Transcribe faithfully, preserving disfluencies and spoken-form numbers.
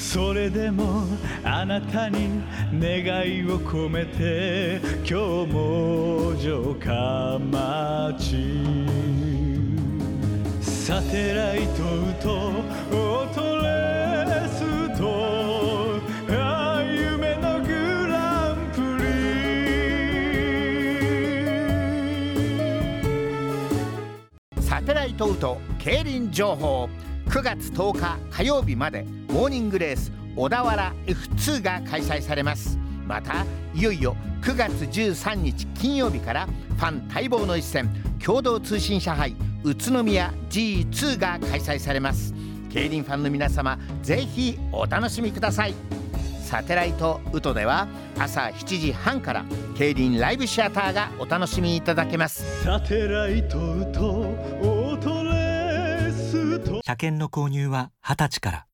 それでもあなたに願いを込めて今日も城下町サテライトとオートレースと夢のグランプリサテライトウト競輪情報くがつとおか火曜日までモーニングレース小田原 エフツー が開催されます。またいよいよくがつじゅうさんにち金曜日からファン待望の一戦共同通信社杯宇都宮 ジーツー が開催されます。競輪ファンの皆様ぜひお楽しみください。サテライトウトでは朝しちじはんから競輪ライブシアターがお楽しみいただけます。 サテライトウトオートレースと車検の購入ははたちから。